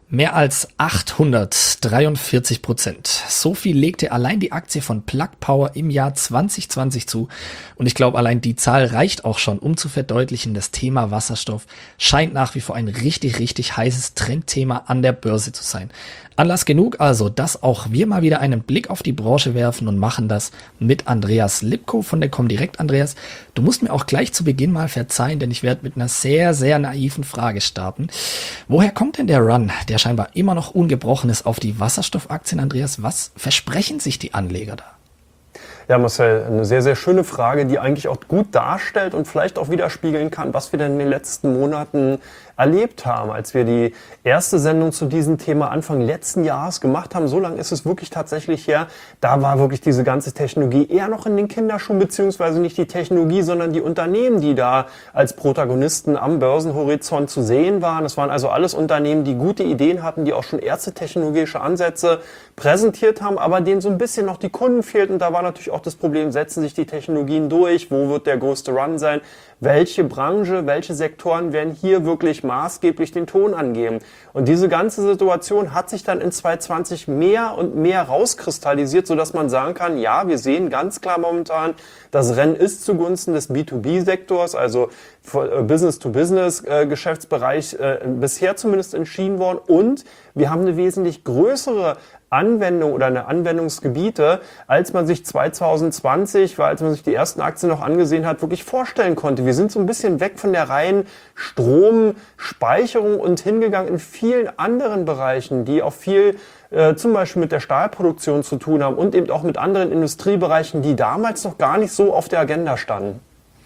Mehr als 843%. So viel legte allein die Aktie von Plug Power im Jahr 2020 zu. Und ich glaube, allein die Zahl reicht auch schon, um zu verdeutlichen, das Thema Wasserstoff scheint nach wie vor ein richtig, richtig heißes Trendthema an der Börse zu sein. Anlass genug also, dass auch wir mal wieder einen Blick auf die Branche werfen und machen das mit Andreas Lipko von der Comdirect. Andreas, du musst mir auch gleich zu Beginn mal verzeihen, denn ich werde mit einer sehr, sehr naiven Frage starten. Woher kommt denn der Run, der scheinbar immer noch ungebrochen ist, auf die Wasserstoffaktien, Andreas? Was versprechen sich die Anleger da? Ja, Marcel, eine sehr, sehr schöne Frage, die eigentlich auch gut darstellt und vielleicht auch widerspiegeln kann, was wir denn in den letzten Monaten erlebt haben, als wir die erste Sendung zu diesem Thema Anfang letzten Jahres gemacht haben. So lange ist es wirklich tatsächlich her. Da war wirklich diese ganze Technologie eher noch in den Kinderschuhen, beziehungsweise nicht die Technologie, sondern die Unternehmen, die da als Protagonisten am Börsenhorizont zu sehen waren. Das waren also alles Unternehmen, die gute Ideen hatten, die auch schon erste technologische Ansätze präsentiert haben, aber denen so ein bisschen noch die Kunden fehlten. Und da war natürlich auch das Problem, setzen sich die Technologien durch? Wo wird der größte Run sein? Welche Branche, welche Sektoren werden hier wirklich maßgeblich den Ton angeben? Und diese ganze Situation hat sich dann in 2020 mehr und mehr rauskristallisiert, sodass man sagen kann, ja, wir sehen ganz klar momentan, das Rennen ist zugunsten des B2B-Sektors, also Business-to-Business-Geschäftsbereich bisher zumindest entschieden worden. Und wir haben eine wesentlich größere Anwendung oder eine Anwendungsgebiete, als man sich 2020, als man sich die ersten Aktien noch angesehen hat, wirklich vorstellen konnte. Wir sind so ein bisschen weg von der reinen Stromspeicherung und hingegangen in vielen anderen Bereichen, die auch viel zum Beispiel mit der Stahlproduktion zu tun haben und eben auch mit anderen Industriebereichen, die damals noch gar nicht so auf der Agenda standen.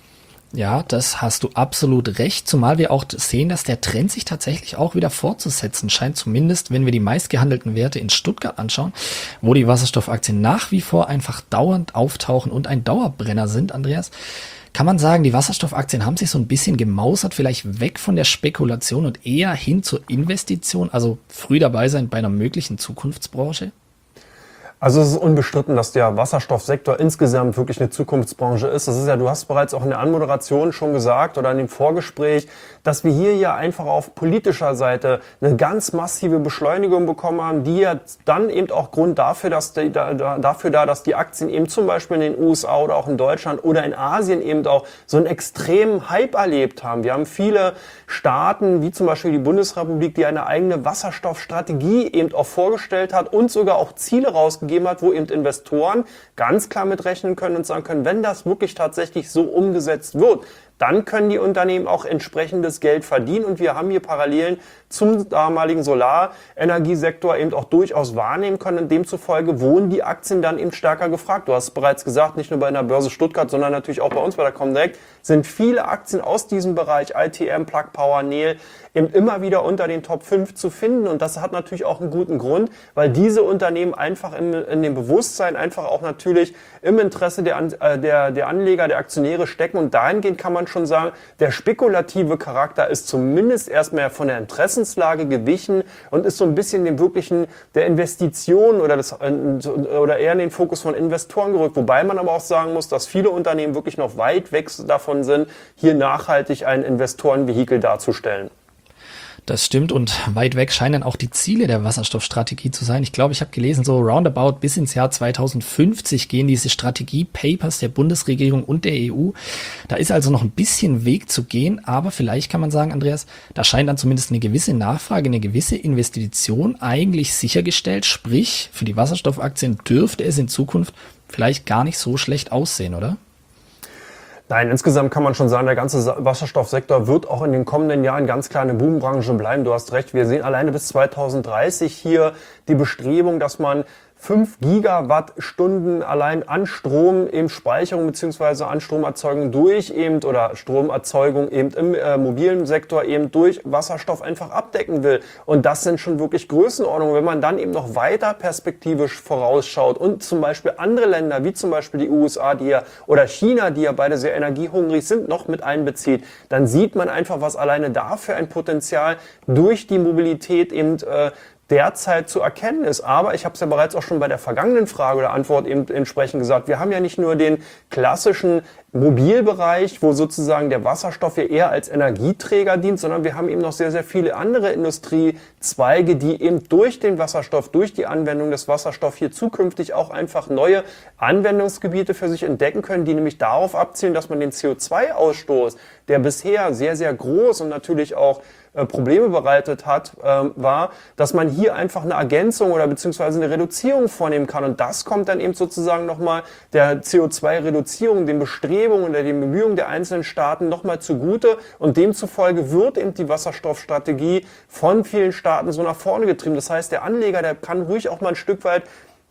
Ja, das hast du absolut recht, zumal wir auch sehen, dass der Trend sich tatsächlich auch wieder fortzusetzen scheint, zumindest wenn wir die meistgehandelten Werte in Stuttgart anschauen, wo die Wasserstoffaktien nach wie vor einfach dauernd auftauchen und ein Dauerbrenner sind, Andreas. Kann man sagen, die Wasserstoffaktien haben sich so ein bisschen gemausert, vielleicht weg von der Spekulation und eher hin zur Investition, also früh dabei sein bei einer möglichen Zukunftsbranche? Also es ist unbestritten, dass der Wasserstoffsektor insgesamt wirklich eine Zukunftsbranche ist. Das ist ja, du hast bereits auch in der Anmoderation schon gesagt oder in dem Vorgespräch, dass wir hier ja einfach auf politischer Seite eine ganz massive Beschleunigung bekommen haben, die ja dann eben auch Grund dafür, dass die Aktien eben zum Beispiel in den USA oder auch in Deutschland oder in Asien eben auch so einen extremen Hype erlebt haben. Wir haben viele Staaten, wie zum Beispiel die Bundesrepublik, die eine eigene Wasserstoffstrategie eben auch vorgestellt hat und sogar auch Ziele rausgegeben hat, wo eben Investoren ganz klar mitrechnen können und sagen können, wenn das wirklich tatsächlich so umgesetzt wird, dann können die Unternehmen auch entsprechendes Geld verdienen. Und wir haben hier Parallelen zum damaligen Solarenergiesektor eben auch durchaus wahrnehmen können. Demzufolge wurden die Aktien dann eben stärker gefragt. Du hast es bereits gesagt, nicht nur bei der Börse Stuttgart, sondern natürlich auch bei uns bei der Comdirect sind viele Aktien aus diesem Bereich, ITM, Plug Power, Nel, eben immer wieder unter den Top 5 zu finden. Und das hat natürlich auch einen guten Grund, weil diese Unternehmen einfach in dem Bewusstsein einfach auch natürlich im Interesse der Anleger, der Aktionäre stecken. Und dahingehend kann man schon sagen, der spekulative Charakter ist zumindest erstmal von der Interessenslage gewichen und ist so ein bisschen dem wirklichen der Investition oder eher in den Fokus von Investoren gerückt. Wobei man aber auch sagen muss, dass viele Unternehmen wirklich noch weit weg davon sind, hier nachhaltig ein Investorenvehikel darzustellen. Das stimmt und weit weg scheinen auch die Ziele der Wasserstoffstrategie zu sein. Ich glaube, ich habe gelesen, so roundabout bis ins Jahr 2050 gehen diese Strategie-Papers der Bundesregierung und der EU. Da ist also noch ein bisschen Weg zu gehen, aber vielleicht kann man sagen, Andreas, da scheint dann zumindest eine gewisse Nachfrage, eine gewisse Investition eigentlich sichergestellt. Sprich, für die Wasserstoffaktien dürfte es in Zukunft vielleicht gar nicht so schlecht aussehen, oder? Nein, insgesamt kann man schon sagen, der ganze Wasserstoffsektor wird auch in den kommenden Jahren ganz klar eine Boombranche bleiben. Du hast recht, wir sehen alleine bis 2030 hier die Bestrebung, dass man 5 Gigawattstunden allein an Strom, eben Speicherung beziehungsweise an Stromerzeugung durch eben oder Stromerzeugung eben im mobilen Sektor eben durch Wasserstoff einfach abdecken will. Und das sind schon wirklich Größenordnungen. Wenn man dann eben noch weiter perspektivisch vorausschaut und zum Beispiel andere Länder, wie zum Beispiel die USA, oder China, die ja beide sehr energiehungrig sind, noch mit einbezieht, dann sieht man einfach, was alleine dafür ein Potenzial durch die Mobilität eben derzeit zu erkennen ist. Aber ich habe es ja bereits auch schon bei der vergangenen Frage oder Antwort eben entsprechend gesagt, wir haben ja nicht nur den klassischen Mobilbereich, wo sozusagen der Wasserstoff ja eher als Energieträger dient, sondern wir haben eben noch sehr, sehr viele andere Industriezweige, die eben durch den Wasserstoff, durch die Anwendung des Wasserstoffs hier zukünftig auch einfach neue Anwendungsgebiete für sich entdecken können, die nämlich darauf abzielen, dass man den CO2-Ausstoß, der bisher sehr, sehr groß und natürlich auch Probleme bereitet hat, war, dass man hier einfach eine Ergänzung oder beziehungsweise eine Reduzierung vornehmen kann. Und das kommt dann eben sozusagen nochmal der CO2-Reduzierung, den Bestrebungen oder den Bemühungen der einzelnen Staaten nochmal zugute. Und demzufolge wird eben die Wasserstoffstrategie von vielen Staaten so nach vorne getrieben. Das heißt, der Anleger, der kann ruhig auch mal ein Stück weit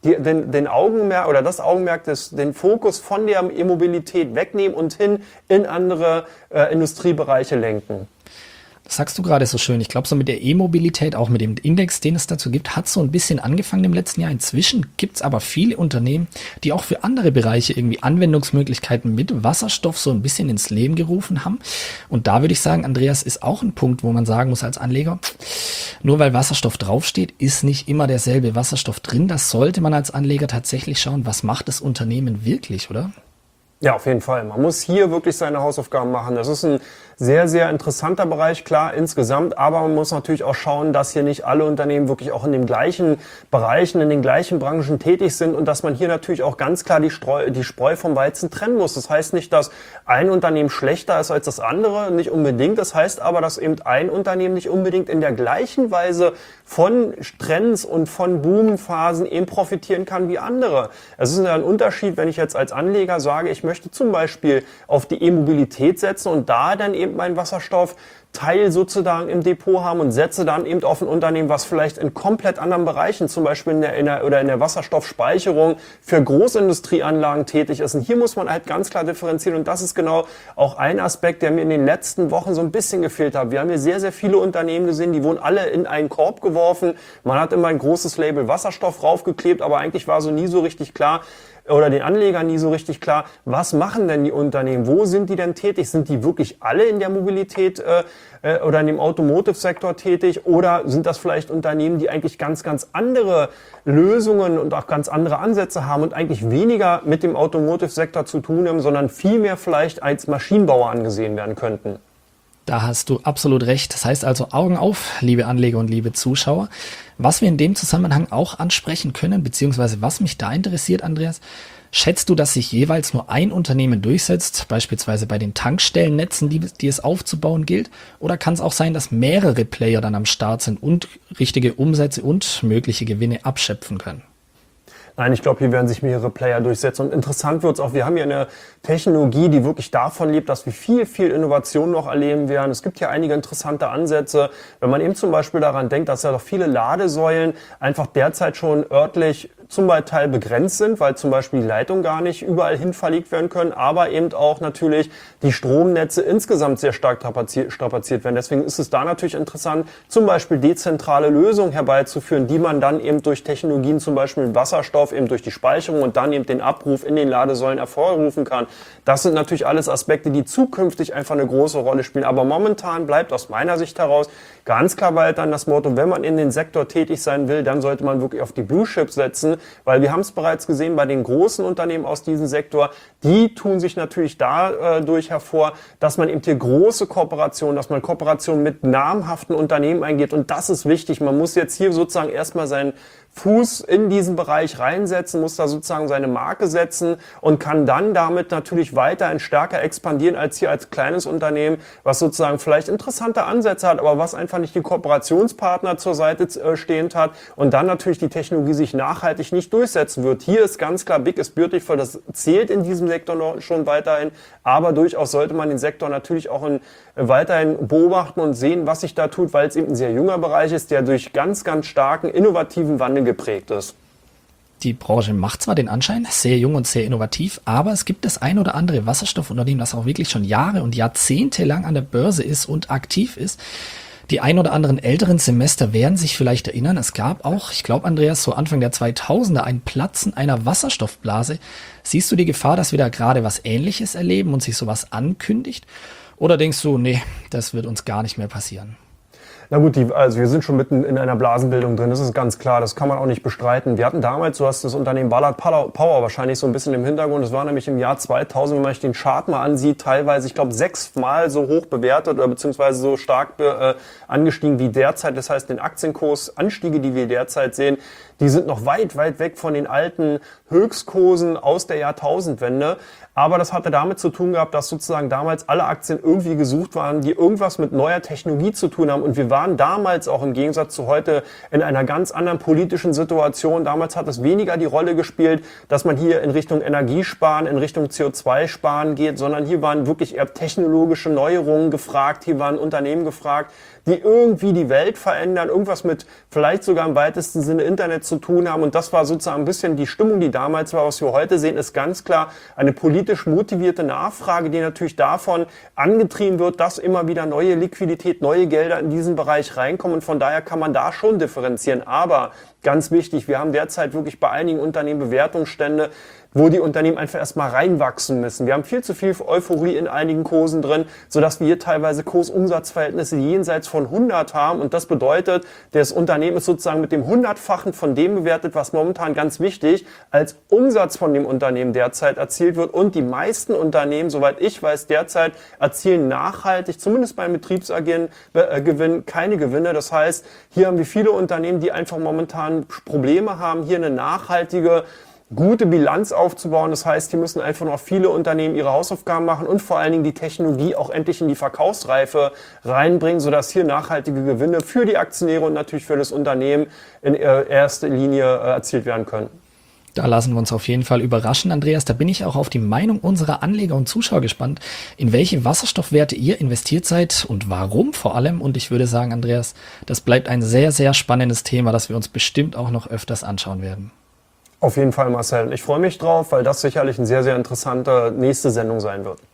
den Augenmerk oder das Augenmerk den Fokus von der E-Mobilität wegnehmen und hin in andere Industriebereiche lenken. Das sagst du gerade so schön. Ich glaube, so mit der E-Mobilität, auch mit dem Index, den es dazu gibt, hat so ein bisschen angefangen im letzten Jahr. Inzwischen gibt es aber viele Unternehmen, die auch für andere Bereiche irgendwie Anwendungsmöglichkeiten mit Wasserstoff so ein bisschen ins Leben gerufen haben. Und da würde ich sagen, Andreas, ist auch ein Punkt, wo man sagen muss als Anleger, nur weil Wasserstoff draufsteht, ist nicht immer derselbe Wasserstoff drin. Das sollte man als Anleger tatsächlich schauen, was macht das Unternehmen wirklich, oder? Ja, auf jeden Fall. Man muss hier wirklich seine Hausaufgaben machen. Das ist ein sehr, sehr interessanter Bereich, klar, insgesamt. Aber man muss natürlich auch schauen, dass hier nicht alle Unternehmen wirklich auch in den gleichen Bereichen, in den gleichen Branchen tätig sind und dass man hier natürlich auch ganz klar die Spreu vom Weizen trennen muss. Das heißt nicht, dass ein Unternehmen schlechter ist als das andere, nicht unbedingt. Das heißt aber, dass eben ein Unternehmen nicht unbedingt in der gleichen Weise von Trends und von Boomphasen eben profitieren kann wie andere. Es ist ein Unterschied, wenn ich jetzt als Anleger sage, ich möchte zum Beispiel auf die E-Mobilität setzen und da dann eben meinen Wasserstoffteil sozusagen im Depot haben und setze dann eben auf ein Unternehmen, was vielleicht in komplett anderen Bereichen, zum Beispiel in der Wasserstoffspeicherung für Großindustrieanlagen tätig ist. Und hier muss man halt ganz klar differenzieren und das ist genau auch ein Aspekt, der mir in den letzten Wochen so ein bisschen gefehlt hat. Wir haben hier sehr, sehr viele Unternehmen gesehen, die wurden alle in einen Korb geworfen. Man hat immer ein großes Label Wasserstoff raufgeklebt, aber eigentlich war so nie so richtig klar, oder den Anlegern nie so richtig klar, was machen denn die Unternehmen? Wo sind die denn tätig? Sind die wirklich alle in der Mobilität oder in dem Automotive-Sektor tätig? Oder sind das vielleicht Unternehmen, die eigentlich ganz, ganz andere Lösungen und auch ganz andere Ansätze haben und eigentlich weniger mit dem Automotive-Sektor zu tun haben, sondern vielmehr vielleicht als Maschinenbauer angesehen werden könnten? Da hast du absolut recht. Das heißt also Augen auf, liebe Anleger und liebe Zuschauer. Was wir in dem Zusammenhang auch ansprechen können, beziehungsweise was mich da interessiert, Andreas, schätzt du, dass sich jeweils nur ein Unternehmen durchsetzt, beispielsweise bei den Tankstellennetzen, die es aufzubauen gilt? Oder kann es auch sein, dass mehrere Player dann am Start sind und richtige Umsätze und mögliche Gewinne abschöpfen können? Nein, ich glaube, hier werden sich mehrere Player durchsetzen. Und interessant wird es auch, wir haben hier eine Technologie, die wirklich davon lebt, dass wir viel, viel Innovation noch erleben werden. Es gibt hier einige interessante Ansätze. Wenn man eben zum Beispiel daran denkt, dass ja doch viele Ladesäulen einfach derzeit schon örtlich zum Teil begrenzt sind, weil zum Beispiel die Leitungen gar nicht überall hin verlegt werden können, aber eben auch natürlich die Stromnetze insgesamt sehr stark strapaziert werden. Deswegen ist es da natürlich interessant, zum Beispiel dezentrale Lösungen herbeizuführen, die man dann eben durch Technologien, zum Beispiel mit Wasserstoff, eben durch die Speicherung und dann eben den Abruf in den Ladesäulen hervorrufen kann. Das sind natürlich alles Aspekte, die zukünftig einfach eine große Rolle spielen. Aber momentan bleibt aus meiner Sicht heraus ganz klar weiterhin das Motto, wenn man in den Sektor tätig sein will, dann sollte man wirklich auf die Blue Chips setzen, weil wir haben es bereits gesehen bei den großen Unternehmen aus diesem Sektor, die tun sich natürlich dadurch hervor, dass man eben hier große Kooperationen, dass man Kooperationen mit namhaften Unternehmen eingeht und das ist wichtig. Man muss jetzt hier sozusagen erstmal seinen Fuß in diesen Bereich reinsetzen, muss da sozusagen seine Marke setzen und kann dann damit natürlich weiterhin stärker expandieren als hier als kleines Unternehmen, was sozusagen vielleicht interessante Ansätze hat, aber was einfach nicht die Kooperationspartner zur Seite stehend hat und dann natürlich die Technologie sich nachhaltig nicht durchsetzen wird. Hier ist ganz klar, Big is Beautiful, das zählt in diesem Sektor noch schon weiterhin, aber durchaus sollte man den Sektor natürlich auch weiterhin beobachten und sehen, was sich da tut, weil es eben ein sehr junger Bereich ist, der durch ganz, ganz starken, innovativen Wandel geprägt ist. Die Branche macht zwar den Anschein, sehr jung und sehr innovativ, aber es gibt das ein oder andere Wasserstoffunternehmen, das auch wirklich schon Jahre und Jahrzehnte lang an der Börse ist und aktiv ist. Die ein oder anderen älteren Semester werden sich vielleicht erinnern, es gab auch, ich glaube Andreas, so Anfang der 2000er ein Platzen einer Wasserstoffblase. Siehst du die Gefahr, dass wir da gerade was Ähnliches erleben und sich sowas ankündigt? Oder denkst du, nee, das wird uns gar nicht mehr passieren? Na gut, also wir sind schon mitten in einer Blasenbildung drin, das ist ganz klar, das kann man auch nicht bestreiten. Wir hatten damals, du hast das Unternehmen Ballard Power wahrscheinlich so ein bisschen im Hintergrund, das war nämlich im Jahr 2000, wenn man sich den Chart mal ansieht, teilweise, ich glaube, 6-mal so hoch bewertet oder beziehungsweise so stark angestiegen wie derzeit. Das heißt, den Aktienkursanstiege, die wir derzeit sehen, die sind noch weit, weit weg von den alten Höchstkursen aus der Jahrtausendwende. Aber das hatte damit zu tun gehabt, dass sozusagen damals alle Aktien irgendwie gesucht waren, die irgendwas mit neuer Technologie zu tun haben. Und wir waren damals auch im Gegensatz zu heute in einer ganz anderen politischen Situation. Damals hat es weniger die Rolle gespielt, dass man hier in Richtung Energiesparen, in Richtung CO2-Sparen geht, sondern hier waren wirklich eher technologische Neuerungen gefragt. Hier waren Unternehmen gefragt, die irgendwie die Welt verändern, irgendwas mit vielleicht sogar im weitesten Sinne Internet zu tun haben. Und das war sozusagen ein bisschen die Stimmung, die damals war. Was wir heute sehen, ist ganz klar eine politisch motivierte Nachfrage, die natürlich davon angetrieben wird, dass immer wieder neue Liquidität, neue Gelder in diesen Bereich reinkommen. Und von daher kann man da schon differenzieren. Aber ganz wichtig, wir haben derzeit wirklich bei einigen Unternehmen Bewertungsstände, wo die Unternehmen einfach erstmal reinwachsen müssen. Wir haben viel zu viel Euphorie in einigen Kursen drin, sodass wir hier teilweise Kursumsatzverhältnisse jenseits von 100 haben. Und das bedeutet, das Unternehmen ist sozusagen mit dem 100-fachen von dem bewertet, was momentan ganz wichtig als Umsatz von dem Unternehmen derzeit erzielt wird. Und die meisten Unternehmen, soweit ich weiß, derzeit erzielen nachhaltig, zumindest beim Betriebsgewinn, keine Gewinne. Das heißt, hier haben wir viele Unternehmen, die einfach momentan Probleme haben, hier eine nachhaltige, gute Bilanz aufzubauen. Das heißt, hier müssen einfach noch viele Unternehmen ihre Hausaufgaben machen und vor allen Dingen die Technologie auch endlich in die Verkaufsreife reinbringen, sodass hier nachhaltige Gewinne für die Aktionäre und natürlich für das Unternehmen in erster Linie erzielt werden können. Da lassen wir uns auf jeden Fall überraschen, Andreas. Da bin ich auch auf die Meinung unserer Anleger und Zuschauer gespannt, in welche Wasserstoffwerte ihr investiert seid und warum vor allem. Und ich würde sagen, Andreas, das bleibt ein sehr, sehr spannendes Thema, das wir uns bestimmt auch noch öfters anschauen werden. Auf jeden Fall, Marcel. Ich freue mich drauf, weil das sicherlich eine sehr, sehr interessante nächste Sendung sein wird.